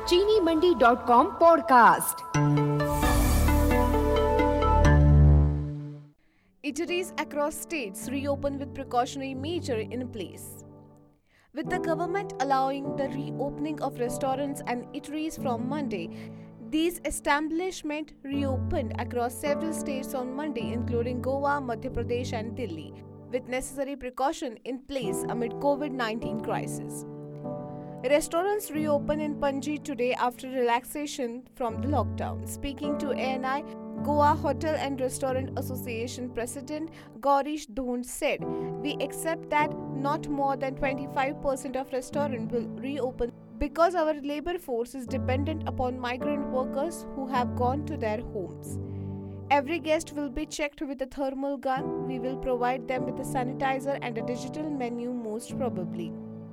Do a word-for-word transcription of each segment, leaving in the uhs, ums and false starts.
चीनी Mandi dot com podcast. Eateries across states reopen with precautionary measure in place. With the government allowing the reopening of restaurants and eateries from Monday, these establishments reopened across several states on Monday, including Goa, Madhya Pradesh, and Delhi, with necessary precaution in place amid COVID nineteen crisis. Restaurants reopened in Panji today after relaxation from the lockdown. Speaking to A N I, Goa Hotel and Restaurant Association President Gaurish Dhond said, "We accept that not more than twenty-five percent of restaurants will reopen because our labor force is dependent upon migrant workers who have gone to their homes. Every guest will be checked with a thermal gun. We will provide them with a sanitizer and a digital menu most probably.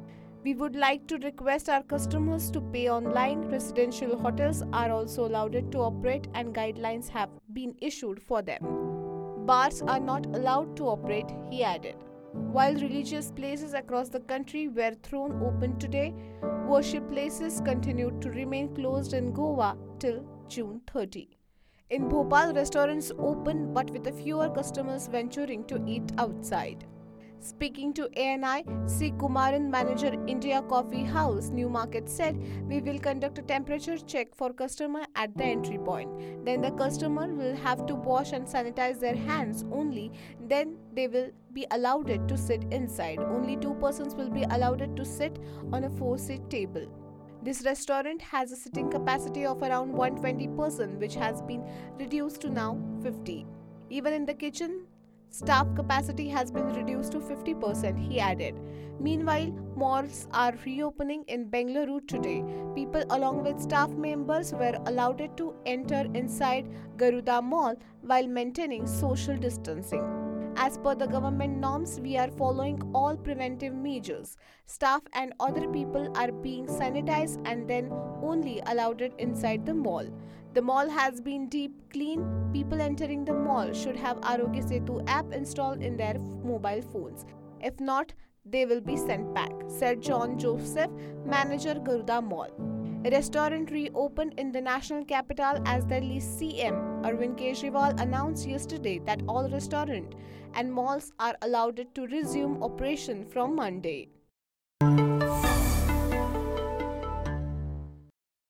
We would like to request our customers to pay online. Residential hotels are also allowed to operate and guidelines have been issued for them. Bars are not allowed to operate," he added. While religious places across the country were thrown open today, worship places continued to remain closed in Goa till June thirtieth. In Bhopal, restaurants opened but with fewer customers venturing to eat outside. Speaking to A N I, C. Kumaran, manager India Coffee House, New Market said, "We will conduct a temperature check for customer at the entry point. Then the customer will have to wash and sanitize their hands only. Then they will be allowed to sit inside. Only two persons will be allowed to sit on a four-seat table." This restaurant has a sitting capacity of around one hundred twenty persons, which has been reduced to now fifty. Even in the kitchen, staff capacity has been reduced to fifty percent, he added. Meanwhile, malls are reopening in Bengaluru today. People along with staff members were allowed to enter inside Garuda Mall while maintaining social distancing. As per the government norms, we are following all preventive measures. Staff and other people are being sanitized and then only allowed inside the mall. The mall has been deep cleaned. People entering the mall should have Arogya Setu app installed in their mobile phones. If not, they will be sent back, said John Joseph, manager Garuda Mall. A restaurant reopened in the national capital as Delhi C M Arvind Kejriwal announced yesterday that all restaurants and malls are allowed to resume operation from Monday.